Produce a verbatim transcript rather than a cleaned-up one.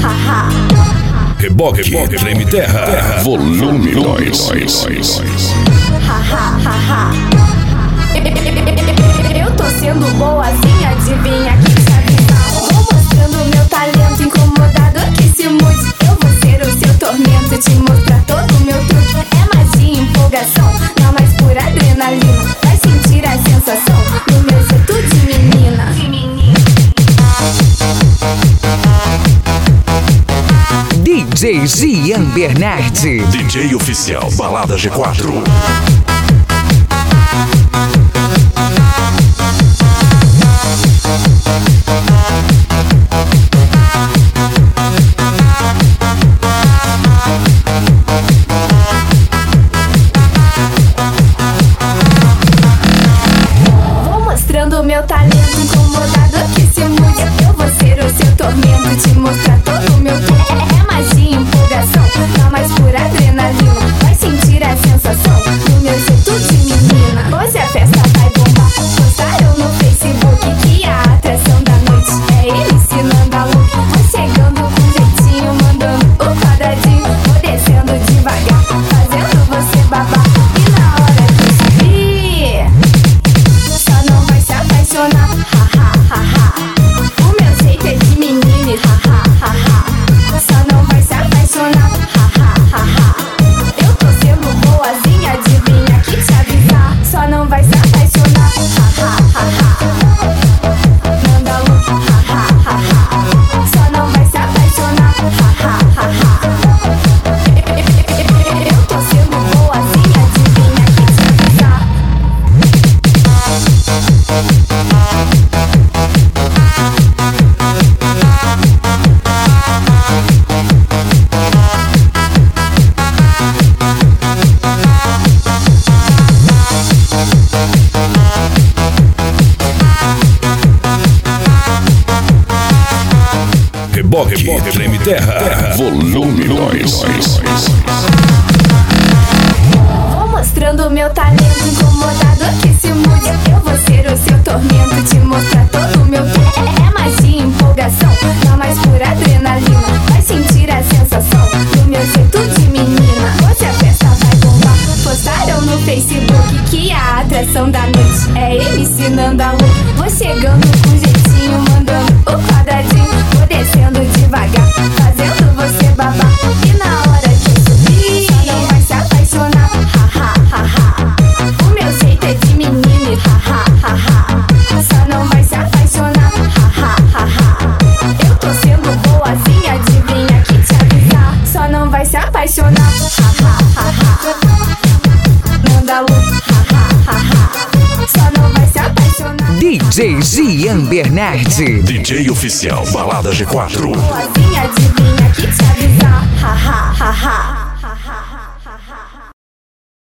Reboque, Reboque Treme Terra, terra. Volume dois. Eu tô sendo boazinha, adivinha que te avisar. Vou mostrando meu talento, incomodado que se mude. Eu vou ser o seu tormento, te mostrar todo o meu truque. É magia, empolgação, não mais por adrenalina. Vai sentir a sensação no meu jeito de menina. D J Gian Bernardi, D J oficial Balada G quatro. Vou mostrando meu talento, incomodado que se mude. Eu vou ser o seu tormento, te mostrar todo o meu truque. É magia, empolgação, não mais por adrenalina. Vai sentir a sensação no meu jeito de menina. Hoje a festa vai bombar. Postaram no Facebook que a atração da noite é ele ensinando a look. Vou chegando com jeitinho, mandando o quadradinho. Vou descendo devagar, fazendo você babar. E na hora que subir, só não vai se apaixonar. Ha ha ha ha. O meu jeito é de menina. Ha ha ha ha. Só não vai se apaixonar. Ha ha ha ha. Eu tô sendo boazinha, adivinha que te avisar. Só não vai se apaixonar. Ha ha ha ha. Manda look. Ha ha ha ha. Só não vai se apaixonar. Ha ha ha ha. Eu tô sendo boazinha, adivinha que te avisar. Reboque, Reboque Treme Terra, terra. Volume dois. Vou mostrando meu talento, incomodado que se mude. Eu vou ser o seu tormento, te mostrar todo o meu truque. É magia, empolgação, não mais por adrenalina. Vai sentir a sensação no meu jeito de menina. Hoje a festa vai bombar. Postaram no Facebook que a atração da noite é ele ensinando a look. Vou chegando com jeitinho, mandando o quadradinho. Vou descendo devagar, fazendo você babar. E na hora que subir, só não vai se apaixonar. Ha ha ha ha. O meu jeito é de menina. Ha ha ha ha. Só não vai se apaixonar. Ha ha ha ha. Eu tô sendo boazinha, adivinha que te avisar. Só não vai se apaixonar. Ha ha ha ha. Manda look. Ha ha ha ha. Só não vai se apaixonar. D J Gian Bernardi, D J oficial Balada G quatro. Boazinha, adivinha.